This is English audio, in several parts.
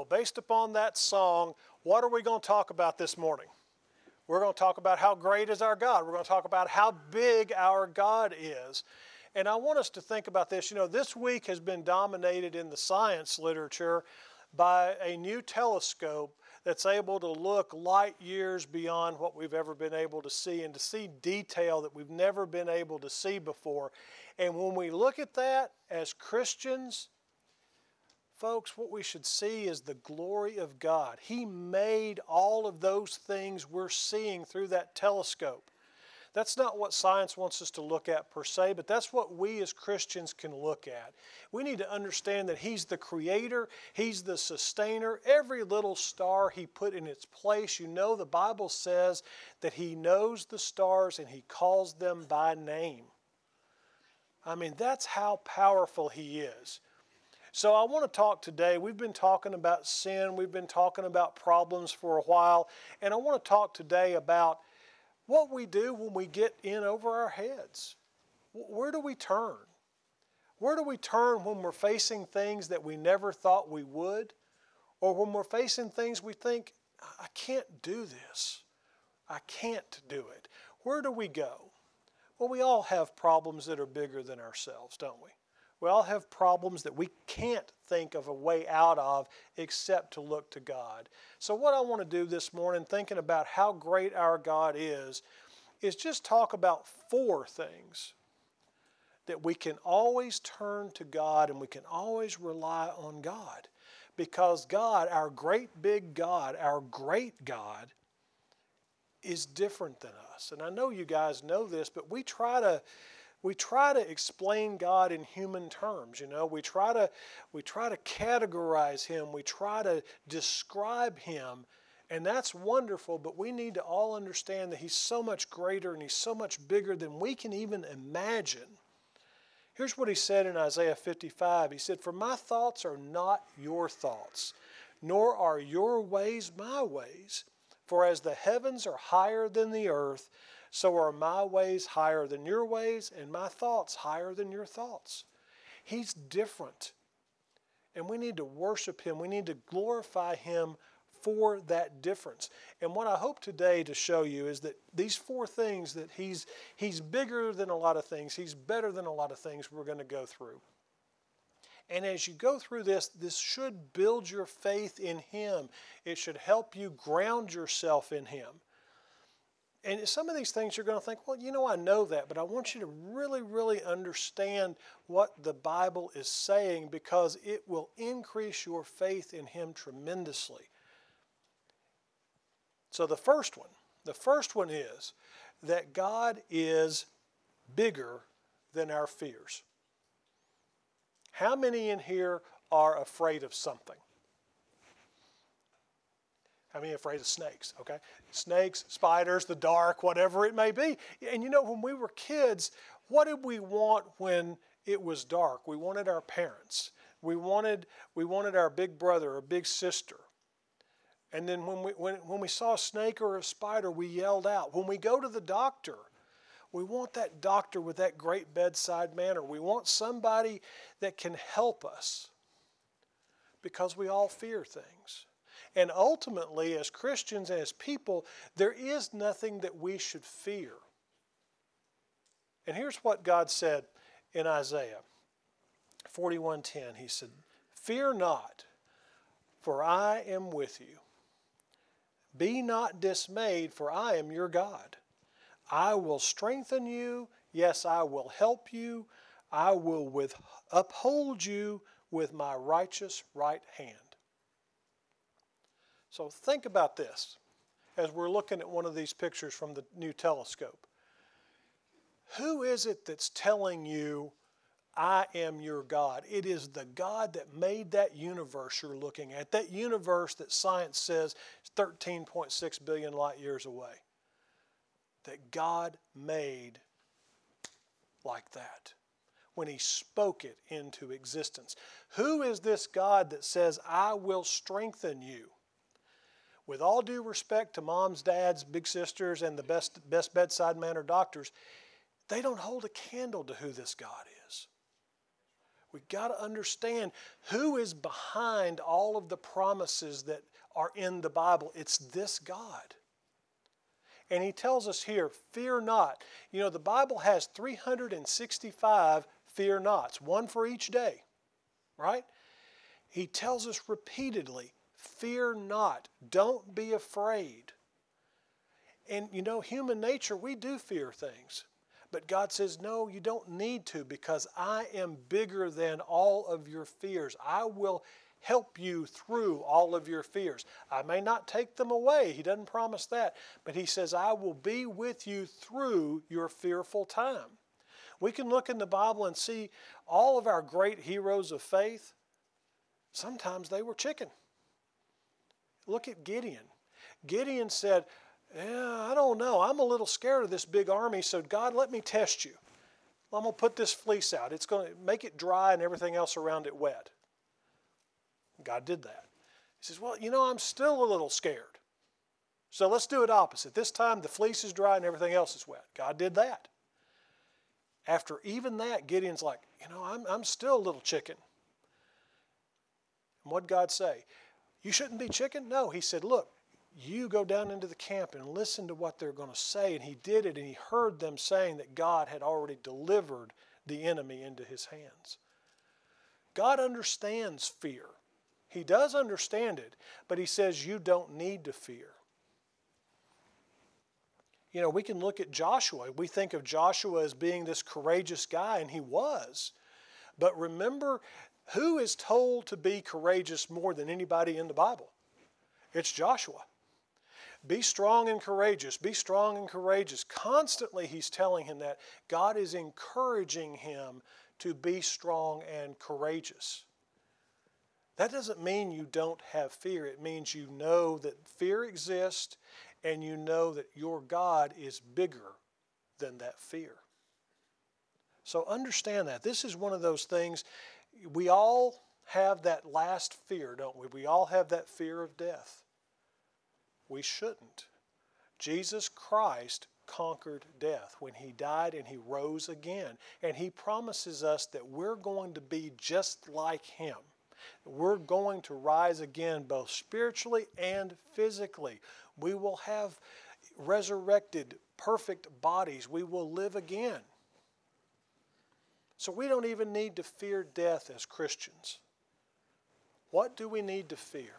based upon that song, what are we going to talk about this morning? We're going to talk about how great is our God. We're going to talk about how big our God is. And I want us to think about this. You know, this week has been dominated in the science literature by a new telescope that's able to look light years beyond what we've ever been able to see and to see detail that we've never been able to see before. And when we look at that as Christians, folks, what we should see is the glory of God. He made all of those things we're seeing through that telescope. That's not what science wants us to look at per se, but that's what we as Christians can look at. We need to understand that He's the creator, He's the sustainer. Every little star He put in its place. You know, the Bible says that He knows the stars and He calls them by name. I mean, that's how powerful He is. So I want to talk today. We've been talking about sin. We've been talking about problems for a while. And I want to talk today about what we do when we get in over our heads. Where do we turn? Where do we turn when we're facing things that we never thought we would? Or when we're facing things we think, I can't do this. I can't do it. Where do we go? Well, we all have problems that are bigger than ourselves, don't we? We all have problems that we can't think of a way out of except to look to God. So what I want to do this morning, thinking about how great our God is just talk about 4 things that we can always turn to God and we can always rely on God. Because God, our great big God, our great God, is different than us. And I know you guys know this, but we try to explain God in human terms. You know, we try to categorize Him. We try to describe Him, and that's wonderful. But we need to all understand that He's so much greater and He's so much bigger than we can even imagine. Here's what He said in Isaiah 55. He said, "For my thoughts are not your thoughts, nor are your ways my ways. For as the heavens are higher than the earth, so are my ways higher than your ways, and my thoughts higher than your thoughts." He's different. And we need to worship Him. We need to glorify Him for that difference. And what I hope today to show you is that these 4 things, that He's bigger than a lot of things. He's better than a lot of things we're going to go through. And as you go through this should build your faith in Him. It should help you ground yourself in Him. And some of these things you're going to think, well, you know, I know that, but I want you to really, really understand what the Bible is saying, because it will increase your faith in Him tremendously. So the first one is that God is bigger than our fears. How many in here are afraid of something? How many are afraid of snakes? Okay, snakes, spiders, the dark, whatever it may be. And you know, when we were kids, what did we want when it was dark? We wanted our parents. We wanted our big brother or big sister. And then when we saw a snake or a spider, we yelled out. When we go to the doctor, we want that doctor with that great bedside manner. We want somebody that can help us, because we all fear things. And ultimately, as Christians and as people, there is nothing that we should fear. And here's what God said in Isaiah 41:10. He said, "Fear not, for I am with you. Be not dismayed, for I am your God. I will strengthen you. Yes, I will help you. I will uphold you with my righteous right hand." So think about this as we're looking at one of these pictures from the new telescope. Who is it that's telling you, I am your God? It is the God that made that universe you're looking at, that universe that science says is 13.6 billion light years away. That God made like that when He spoke it into existence. Who is this God that says, I will strengthen you? With all due respect to moms, dads, big sisters, and the best bedside manner doctors, they don't hold a candle to who this God is. We got to understand who is behind all of the promises that are in the Bible. It's this God. And he tells us here, fear not. You know, the Bible has 365 fear nots, one for each day, right? He tells us repeatedly, fear not. Don't be afraid. And you know, human nature, we do fear things. But God says, no, you don't need to, because I am bigger than all of your fears. I will help you through all of your fears. I may not take them away. He doesn't promise that. But he says, I will be with you through your fearful time. We can look in the Bible and see all of our great heroes of faith. Sometimes they were chicken. Look at Gideon. Gideon said, I don't know. I'm a little scared of this big army, so God, let me test you. I'm going to put this fleece out. It's going to make it dry and everything else around it wet. God did that. He says, well, you know, I'm still a little scared. So let's do it opposite. This time the fleece is dry and everything else is wet. God did that. After even that, Gideon's like, you know, I'm still a little chicken. And what'd God say? You shouldn't be chicken? No, he said, look, you go down into the camp and listen to what they're going to say. And he did it, and he heard them saying that God had already delivered the enemy into his hands. God understands fear. He does understand it, but he says you don't need to fear. You know, we can look at Joshua. We think of Joshua as being this courageous guy, and he was. But remember, who is told to be courageous more than anybody in the Bible? It's Joshua. Be strong and courageous. Be strong and courageous. Constantly he's telling him that. God is encouraging him to be strong and courageous. That doesn't mean you don't have fear. It means you know that fear exists and you know that your God is bigger than that fear. So understand that. This is one of those things, we all have that last fear, don't we? We all have that fear of death. We shouldn't. Jesus Christ conquered death when he died and he rose again. And he promises us that we're going to be just like him. We're going to rise again both spiritually and physically. We will have resurrected, perfect bodies. We will live again. So we don't even need to fear death as Christians. What do we need to fear?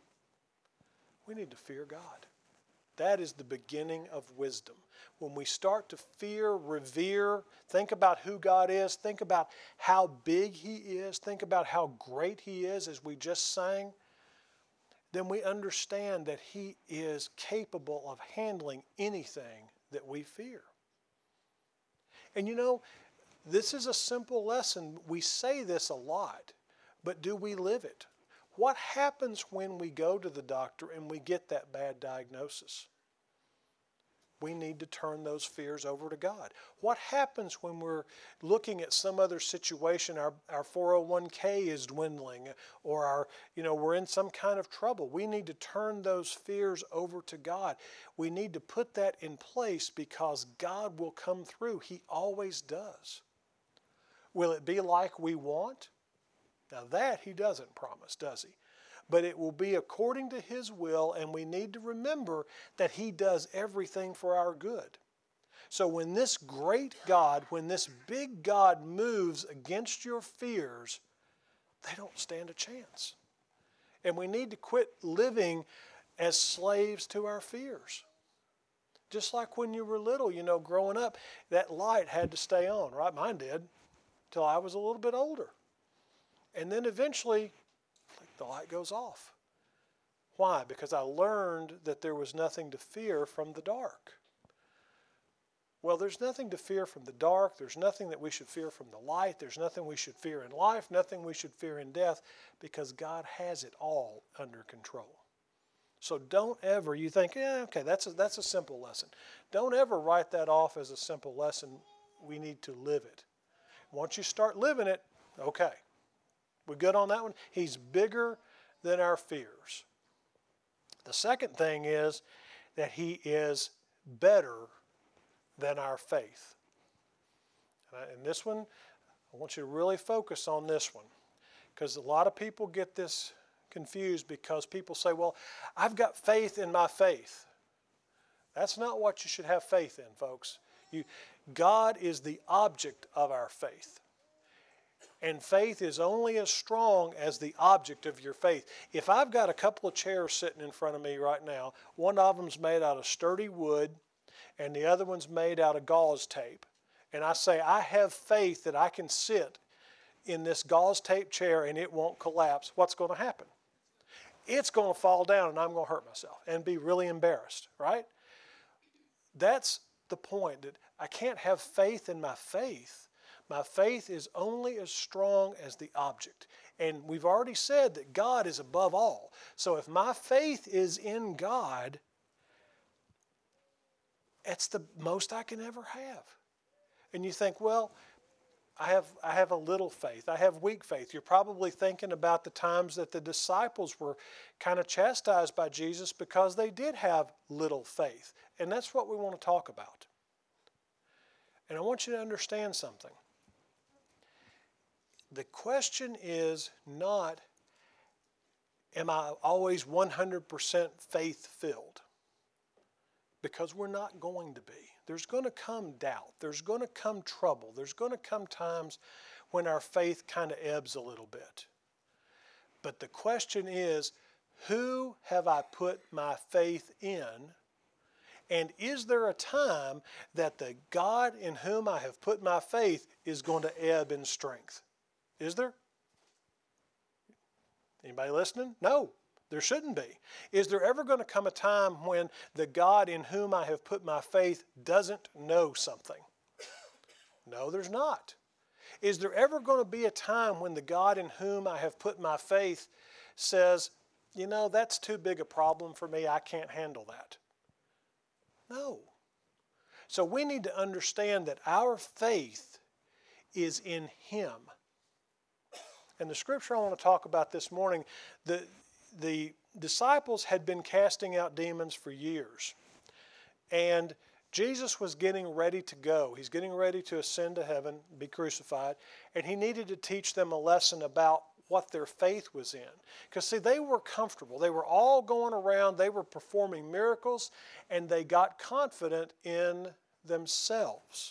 We need to fear God. That is the beginning of wisdom. When we start to fear, revere, think about who God is, think about how big he is, think about how great he is, as we just sang, then we understand that he is capable of handling anything that we fear. And you know, this is a simple lesson. We say this a lot, but do we live it? What happens when we go to the doctor and we get that bad diagnosis? We need to turn those fears over to God. What happens when we're looking at some other situation, our 401k is dwindling, or we're in some kind of trouble? We need to turn those fears over to God. We need to put that in place because God will come through. He always does. Will it be like we want? Now that he doesn't promise, does he? But it will be according to his will, and we need to remember that he does everything for our good. So when this great God, when this big God moves against your fears, they don't stand a chance. And we need to quit living as slaves to our fears. Just like when you were little, growing up, that light had to stay on, right? Mine did, till I was a little bit older. And then eventually, the light goes off. Why? Because I learned that there was nothing to fear from the dark. Well, there's nothing to fear from the dark. There's nothing that we should fear from the light. There's nothing we should fear in life, nothing we should fear in death, because God has it all under control. So don't ever, you think, okay, that's a simple lesson. Don't ever write that off as a simple lesson. We need to live it. Once you start living it, okay. We good on that one? He's bigger than our fears. The second thing is that he is better than our faith. And this one, I want you to really focus on this one, because a lot of people get this confused because people say, well, I've got faith in my faith. That's not what you should have faith in, folks. God is the object of our faith. And faith is only as strong as the object of your faith. If I've got a couple of chairs sitting in front of me right now, one of them's made out of sturdy wood and the other one's made out of gauze tape, and I say I have faith that I can sit in this gauze tape chair and it won't collapse, what's going to happen? It's going to fall down and I'm going to hurt myself and be really embarrassed, right? That's the point, that I can't have faith in my faith. My faith is only as strong as the object. And we've already said that God is above all. So if my faith is in God, it's the most I can ever have. And you think, well, I have a little faith. I have weak faith. You're probably thinking about the times that the disciples were kind of chastised by Jesus because they did have little faith. And that's what we want to talk about. And I want you to understand something. The question is not, am I always 100% faith-filled? Because we're not going to be. There's going to come doubt. There's going to come trouble. There's going to come times when our faith kind of ebbs a little bit. But the question is, who have I put my faith in? And is there a time that the God in whom I have put my faith is going to ebb in strength? Is there? Anybody listening? No, there shouldn't be. Is there ever going to come a time when the God in whom I have put my faith doesn't know something? No, there's not. Is there ever going to be a time when the God in whom I have put my faith says, you know, that's too big a problem for me, I can't handle that? No. So we need to understand that our faith is in Him. And the scripture I want to talk about this morning, the disciples had been casting out demons for years. And Jesus was getting ready to go. He's getting ready to ascend to heaven, be crucified. And He needed to teach them a lesson about what their faith was in. Because see, they were comfortable. They were all going around. They were performing miracles. And they got confident in themselves.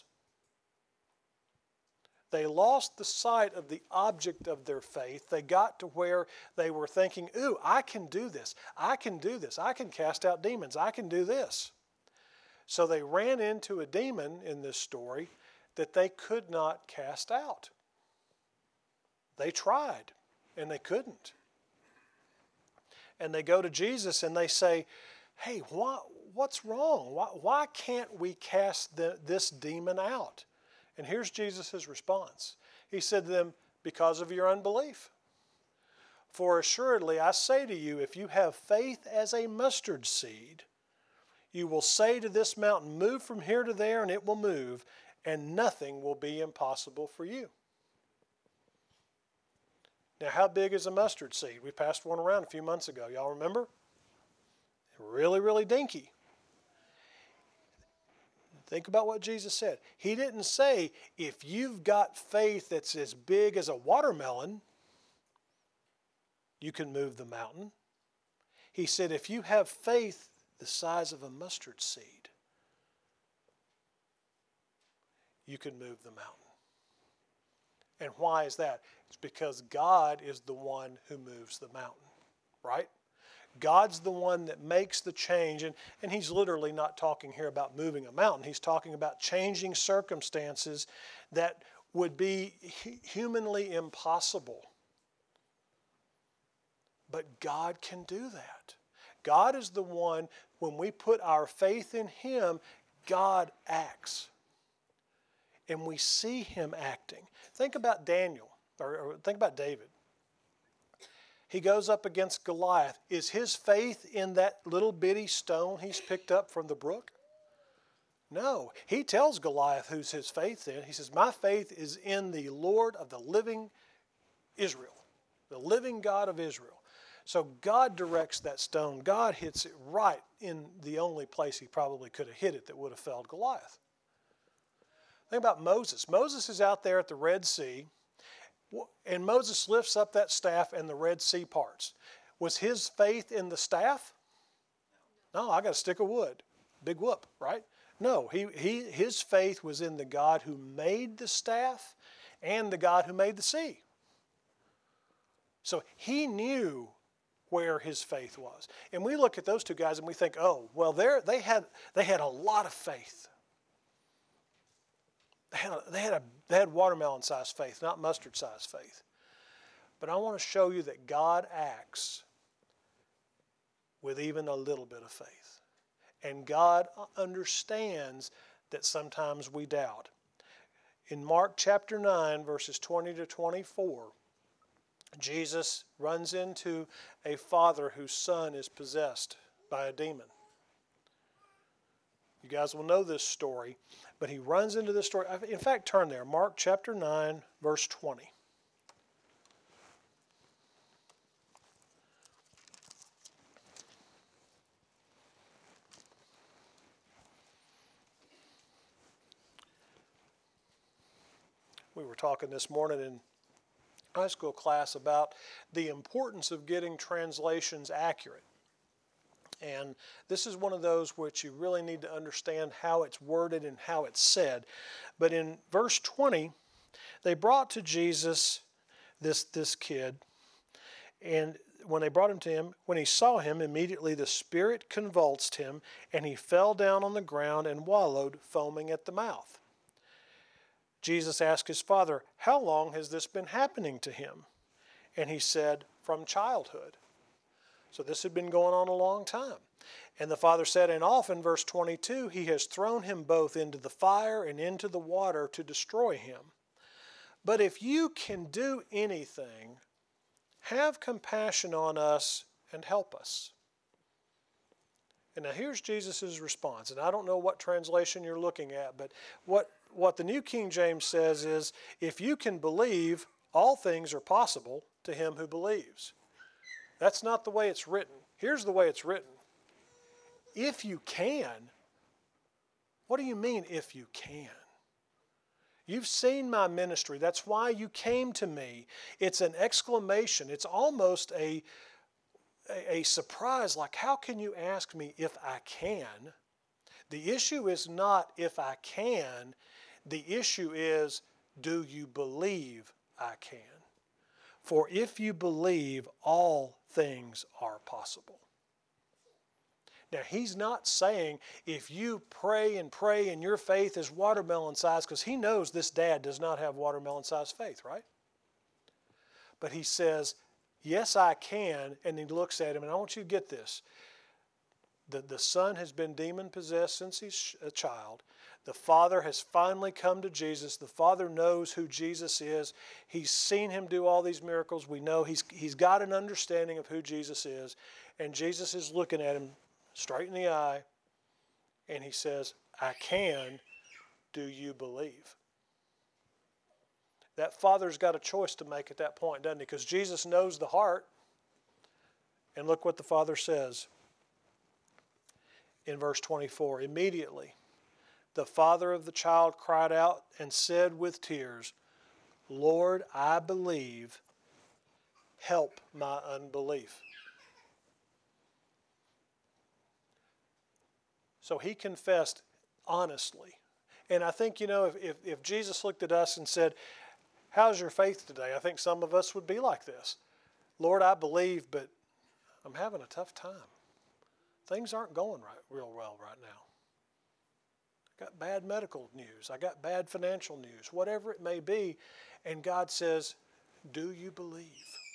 They lost the sight of the object of their faith. They got to where they were thinking, ooh, I can do this. I can do this. I can cast out demons. I can do this. So they ran into a demon in this story that they could not cast out. They tried, and they couldn't. And they go to Jesus and they say, hey, what's wrong? Why can't we cast this demon out? And here's Jesus' response. He said to them, because of your unbelief. For assuredly I say to you, if you have faith as a mustard seed, you will say to this mountain, move from here to there, and it will move, and nothing will be impossible for you. Now, how big is a mustard seed? We passed one around a few months ago. Y'all remember? Really, really dinky. Think about what Jesus said. He didn't say, if you've got faith that's as big as a watermelon, you can move the mountain. He said, if you have faith the size of a mustard seed, you can move the mountain. And why is that? It's because God is the one who moves the mountain, right? God's the one that makes the change, and He's literally not talking here about moving a mountain. He's talking about changing circumstances that would be humanly impossible. But God can do that. God is the one, when we put our faith in Him, God acts. And we see Him acting. Think about Daniel, or think about David. He goes up against Goliath. Is his faith in that little bitty stone he's picked up from the brook? No. He tells Goliath who's his faith in. He says, my faith is in the Lord of the living Israel, the living God of Israel. So God directs that stone. God hits it right in the only place He probably could have hit it that would have felled Goliath. Think about Moses. Moses is out there at the Red Sea, and Moses lifts up that staff and the Red Sea parts. Was his faith in the staff? No, I got a stick of wood. Big whoop, right? No, his faith was in the God who made the staff and the God who made the sea. So he knew where his faith was. And we look at those two guys and we think, oh, well, they had a lot of faith. They had watermelon-sized faith, not mustard-sized faith. But I want to show you that God acts with even a little bit of faith. And God understands that sometimes we doubt. In Mark chapter 9, verses 20 to 24, Jesus runs into a father whose son is possessed by a demon. You guys will know this story, but he runs into this story. In fact, turn there. Mark chapter 9, verse 20. We were talking this morning in high school class about the importance of getting translations accurate. And this is one of those which you really need to understand how it's worded and how it's said. But in verse 20, they brought to Jesus this kid, and when they brought him to him, when he saw him, immediately the spirit convulsed him, and he fell down on the ground and wallowed, foaming at the mouth. Jesus asked his father, "How long has this been happening to him?" And he said, "From childhood." So this had been going on a long time. And the father said, and often, verse 22, he has thrown him both into the fire and into the water to destroy him. But if you can do anything, have compassion on us and help us. And now here's Jesus' response. And I don't know what translation you're looking at, but what the New King James says is, if you can believe, all things are possible to him who believes. That's not the way it's written. Here's the way it's written. If you can. What do you mean, if you can? You've seen my ministry. That's why you came to me. It's an exclamation. It's almost a surprise, like, how can you ask me if I can? The issue is not if I can. The issue is, do you believe I can? For if you believe, all things are possible. Now, he's not saying if you pray and your faith is watermelon-sized, because he knows this dad does not have watermelon-sized faith, right? But he says, yes, I can, and he looks at him, and I want you to get this. The son has been demon-possessed since he's a child. The father has finally come to Jesus. The father knows who Jesus is. He's seen him do all these miracles. We know he's got an understanding of who Jesus is. And Jesus is looking at him straight in the eye, and he says, I can. Do you believe? That father's got a choice to make at that point, doesn't he? Because Jesus knows the heart. And look what the father says in verse 24. Immediately, the father of the child cried out and said with tears, Lord, I believe. Help my unbelief. So he confessed honestly. And I think, if Jesus looked at us and said, how's your faith today? I think some of us would be like this. Lord, I believe, but I'm having a tough time. Things aren't going real well right now. I got bad medical news. I got bad financial news, whatever it may be. And God says, do you believe?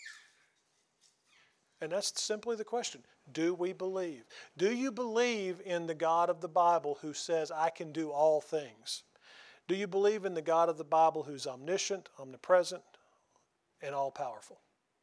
And that's simply the question. Do we believe? Do you believe in the God of the Bible who says, I can do all things? Do you believe in the God of the Bible who's omniscient, omnipresent, and all-powerful?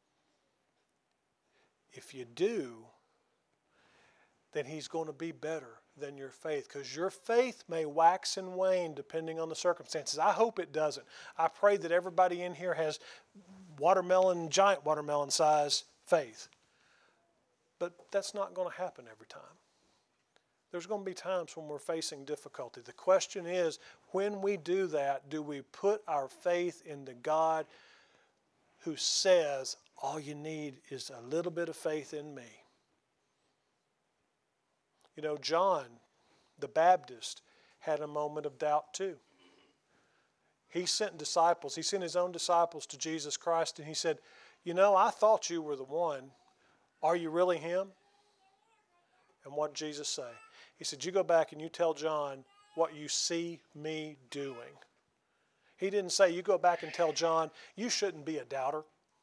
If you do, then he's going to be better than your faith, because your faith may wax and wane depending on the circumstances. I hope it doesn't. I pray that everybody in here has giant watermelon size faith. But that's not going to happen every time. There's going to be times when we're facing difficulty. The question is, when we do that, do we put our faith in the God who says, all you need is a little bit of faith in me? You know, John the Baptist had a moment of doubt too. He sent disciples. He sent his own disciples to Jesus Christ, and he said, you know, I thought you were the one. Are you really him? And what did Jesus say? He said, you go back and you tell John what you see me doing. He didn't say, you go back and tell John, you shouldn't be a doubter.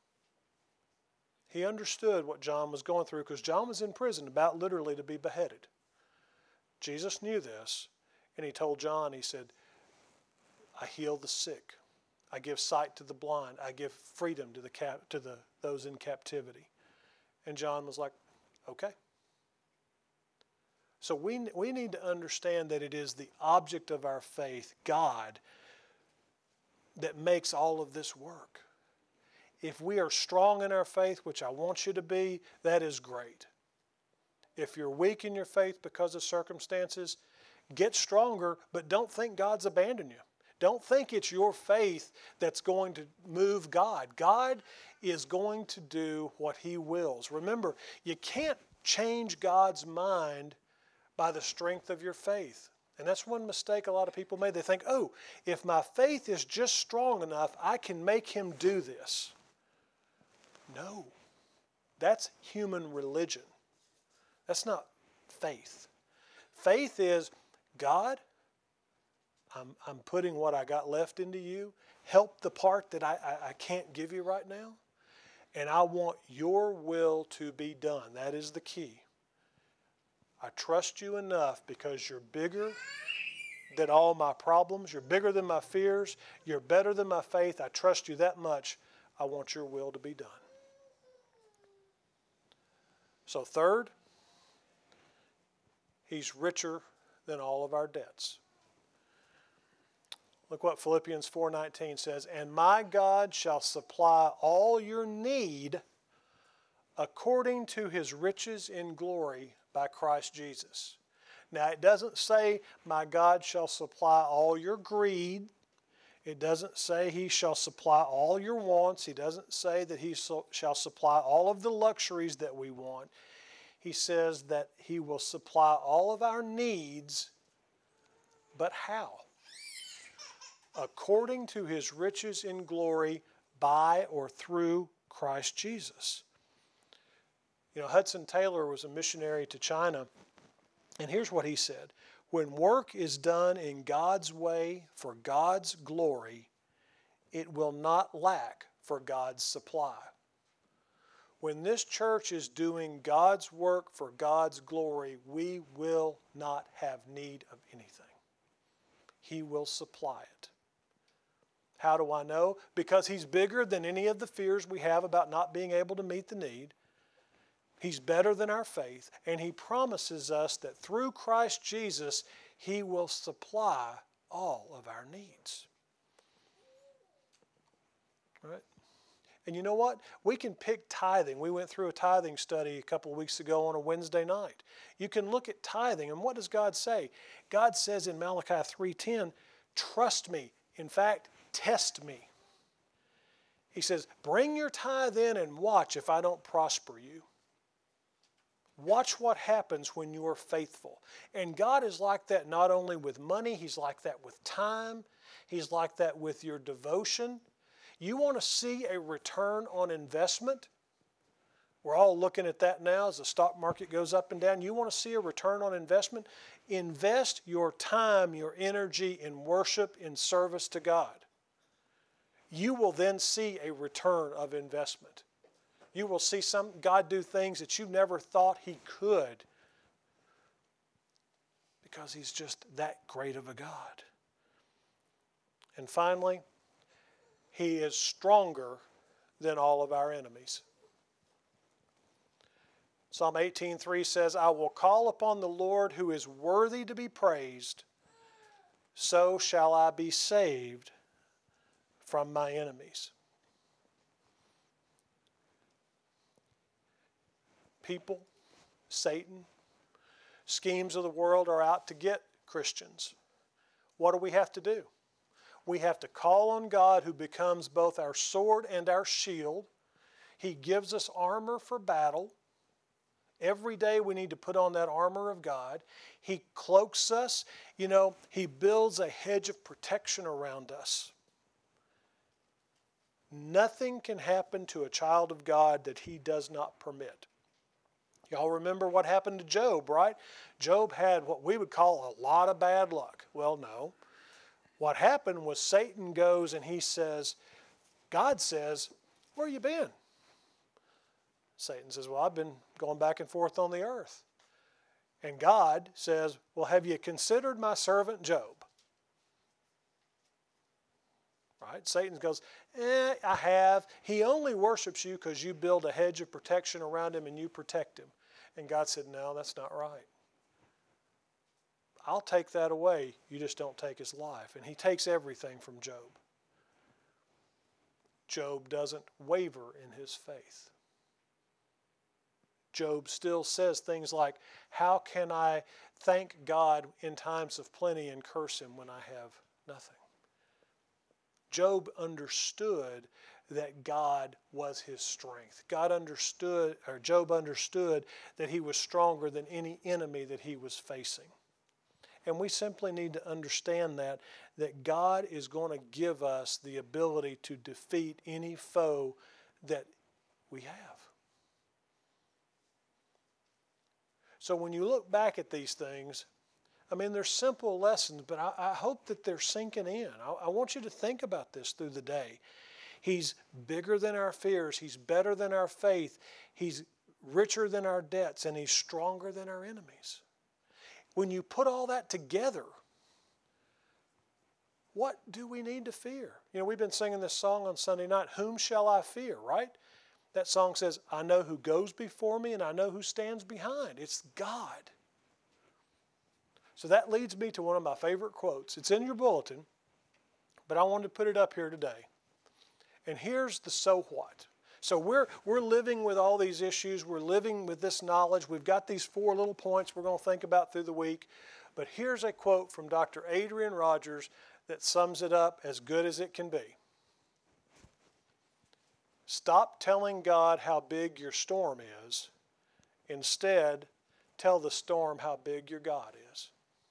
He understood what John was going through because John was in prison, about literally to be beheaded. Jesus knew this, and he told John, he said, I heal the sick. I give sight to the blind. I give freedom to those in captivity. And John was like, okay. So we need to understand that it is the object of our faith, God, that makes all of this work. If we are strong in our faith, which I want you to be, that is great. If you're weak in your faith because of circumstances, get stronger, but don't think God's abandoned you. Don't think it's your faith that's going to move God. God is going to do what He wills. Remember, you can't change God's mind by the strength of your faith. And that's one mistake a lot of people made. They think, oh, if my faith is just strong enough, I can make Him do this. No, that's human religion. That's not faith. Faith is, God, I'm putting what I got left into you. Help the part that I can't give you right now. And I want your will to be done. That is the key. I trust you enough because you're bigger than all my problems. You're bigger than my fears. You're better than my faith. I trust you that much. I want your will to be done. So third, He's richer than all of our debts. Look what Philippians 4:19 says, and my God shall supply all your need according to His riches in glory by Christ Jesus. Now it doesn't say my God shall supply all your greed. It doesn't say He shall supply all your wants. He doesn't say that He shall supply all of the luxuries that we want. He says that He will supply all of our needs, but how? According to His riches in glory by or through Christ Jesus. You know, Hudson Taylor was a missionary to China, and here's what he said. When work is done in God's way for God's glory, it will not lack for God's supply. When this church is doing God's work for God's glory, we will not have need of anything. He will supply it. How do I know? Because He's bigger than any of the fears we have about not being able to meet the need. He's better than our faith, and He promises us that through Christ Jesus, He will supply all of our needs. Right? And you know what? We can pick tithing. We went through a tithing study a couple of weeks ago on a Wednesday night. You can look at tithing, and what does God say? God says in Malachi 3:10, trust me. In fact, test me. He says, bring your tithe in and watch if I don't prosper you. Watch what happens when you are faithful. And God is like that not only with money, He's like that with time. He's like that with your devotion. You want to see a return on investment? We're all looking at that now as the stock market goes up and down. You want to see a return on investment? Invest your time, your energy in worship, in service to God. You will then see a return of investment. You will see God do things that you never thought He could because He's just that great of a God. And finally, He is stronger than all of our enemies. Psalm 18:3 says, I will call upon the Lord who is worthy to be praised, so shall I be saved from my enemies. People, Satan, schemes of the world are out to get Christians. What do we have to do? We have to call on God, who becomes both our sword and our shield. He gives us armor for battle. Every day we need to put on that armor of God. He cloaks us. He builds a hedge of protection around us. Nothing can happen to a child of God that He does not permit. Y'all remember what happened to Job, right? Job had what we would call a lot of bad luck. Well, no. What happened was Satan goes and he says, God says, where you been? Satan says, well, I've been going back and forth on the earth. And God says, well, have you considered my servant Job? Right? Satan goes, I have. He only worships you because you build a hedge of protection around him and you protect him. And God said, no, that's not right. I'll take that away. You just don't take his life. And He takes everything from Job. Job doesn't waver in his faith. Job still says things like, how can I thank God in times of plenty and curse Him when I have nothing? Job understood that God was his strength. Job understood that he was stronger than any enemy that he was facing. And we simply need to understand that God is going to give us the ability to defeat any foe that we have. So when you look back at these things, they're simple lessons, but I hope that they're sinking in. I want you to think about this through the day. He's bigger than our fears. He's better than our faith. He's richer than our debts, and He's stronger than our enemies. When you put all that together, what do we need to fear? We've been singing this song on Sunday night, Whom Shall I Fear, right? That song says, I know who goes before me and I know who stands behind. It's God. So that leads me to one of my favorite quotes. It's in your bulletin, but I wanted to put it up here today. And here's the so what. So we're living with all these issues. We're living with this knowledge. We've got these 4 little points we're going to think about through the week. But here's a quote from Dr. Adrian Rogers that sums it up as good as it can be. Stop telling God how big your storm is. Instead, tell the storm how big your God is.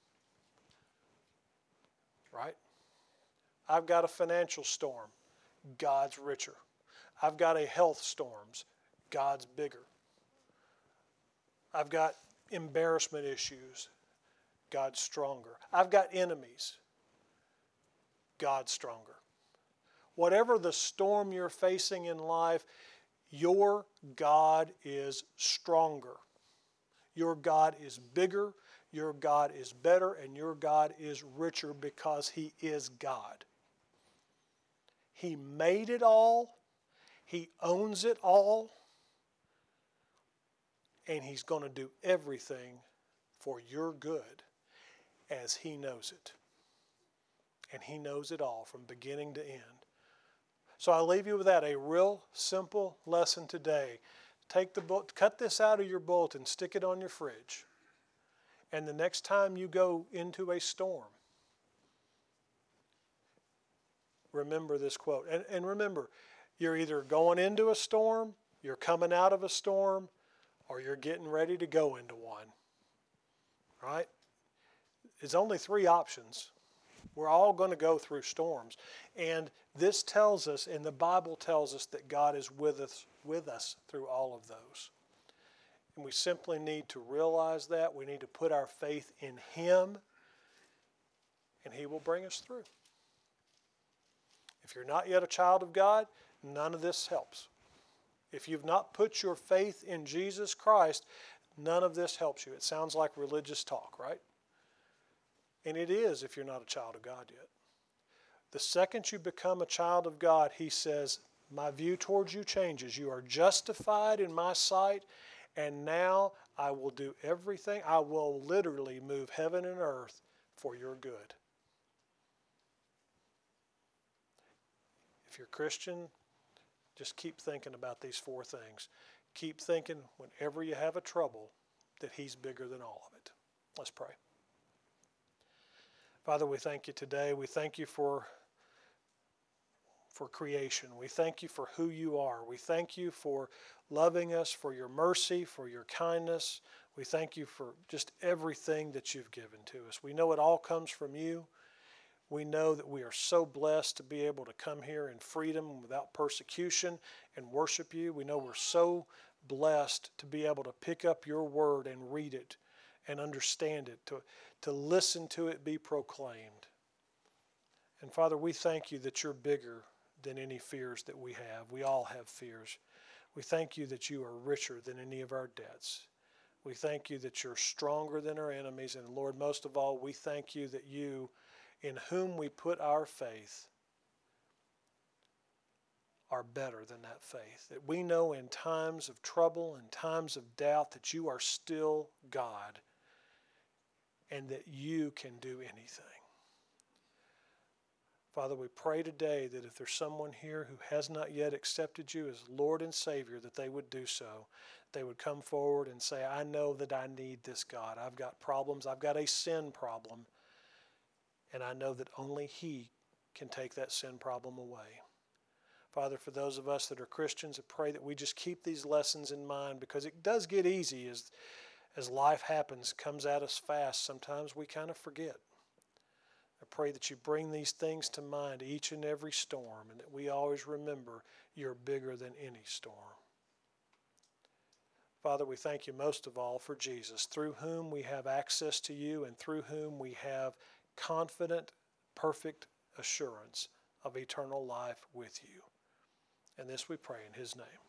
Right? I've got a financial storm. God's richer. I've got a health storms. God's bigger. I've got embarrassment issues. God's stronger. I've got enemies. God's stronger. Whatever the storm you're facing in life, your God is stronger. Your God is bigger. Your God is better. And your God is richer because He is God. He made it all. He owns it all. And He's going to do everything for your good as He knows it. And He knows it all from beginning to end. So I leave you with that, a real simple lesson today. Take the book, cut this out of your bulletin, stick it on your fridge. And the next time you go into a storm, remember this quote. And remember, you're either going into a storm, you're coming out of a storm, or you're getting ready to go into one. Right? There's only 3 options. We're all going to go through storms. And this tells us, and the Bible tells us, that God is with us through all of those. And we simply need to realize that. We need to put our faith in Him, and He will bring us through. If you're not yet a child of God, none of this helps. If you've not put your faith in Jesus Christ, none of this helps you. It sounds like religious talk, right? And it is if you're not a child of God yet. The second you become a child of God, He says, my view towards you changes. You are justified in my sight, and now I will do everything. I will literally move heaven and earth for your good. If you're a Christian, just keep thinking about these 4 things. Keep thinking whenever you have a trouble that He's bigger than all of it. Let's pray. Father, we thank you today. We thank you for creation. We thank you for who you are. We thank you for loving us, for your mercy, for your kindness. We thank you for just everything that you've given to us. We know it all comes from you. We know that we are so blessed to be able to come here in freedom without persecution and worship you. We know we're so blessed to be able to pick up your word and read it and understand it, to listen to it be proclaimed. And Father, we thank you that you're bigger than any fears that we have. We all have fears. We thank you that you are richer than any of our debts. We thank you that you're stronger than our enemies. And Lord, most of all, we thank you that you, in whom we put our faith, are better than that faith. That we know in times of trouble and times of doubt that you are still God and that you can do anything. Father, we pray today that if there's someone here who has not yet accepted you as Lord and Savior, that they would do so. They would come forward and say, I know that I need this God. I've got problems. I've got a sin problem. And I know that only He can take that sin problem away. Father, for those of us that are Christians, I pray that we just keep these lessons in mind, because it does get easy as life happens, comes at us fast. Sometimes we kind of forget. I pray that you bring these things to mind each and every storm, and that we always remember you're bigger than any storm. Father, we thank you most of all for Jesus, through whom we have access to you and through whom we have confident, perfect assurance of eternal life with you. And this we pray in his name.